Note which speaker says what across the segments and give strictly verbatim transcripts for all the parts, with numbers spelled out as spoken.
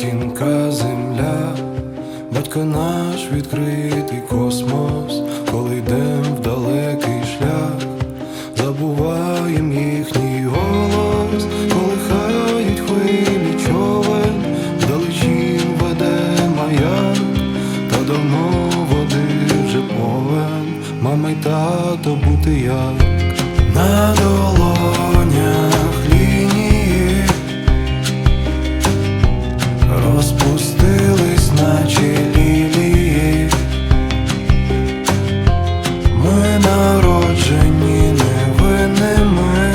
Speaker 1: матінка земля, батько наш відкритий космос. Коли йдем в далекий шлях, забуваєм їхній голос. Колихають хвилі човен, вдалечінь веде маяк, та давно води вже повен. Мама й тато бути як на долонях лінії розпустились, наче лілії. Ми народжені невинними,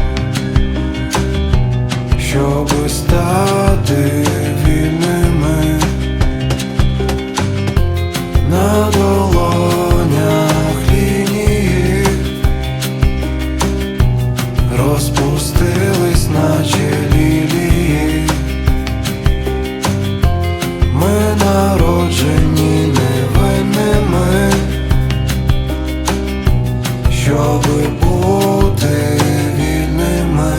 Speaker 1: щоби стати вільними. На долонях лінії розпустились, наче лілії. Ми народжені невинними, щоби бути вільними.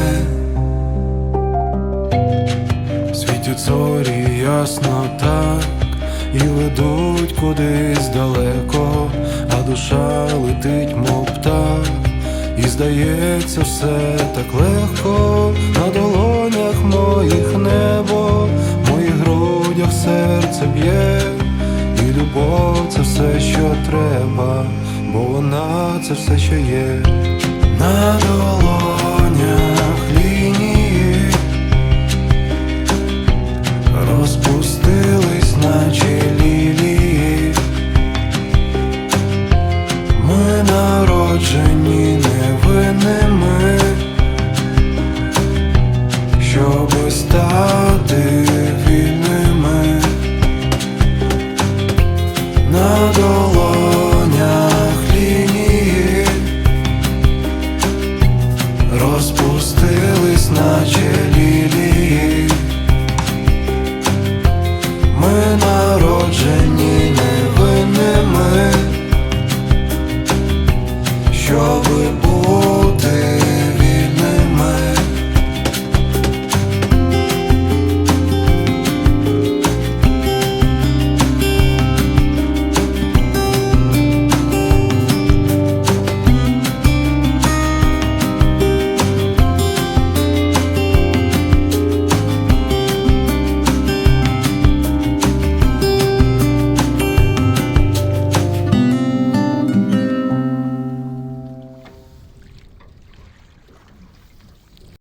Speaker 1: Світять зорі ясно так і ведуть кудись далеко, а душа летить, мов птах, і здається все так легко. На долонях моїх небо, в моїх грудях серце б'є, і любов — це все, що треба, бо вона — це все, що є. На долонях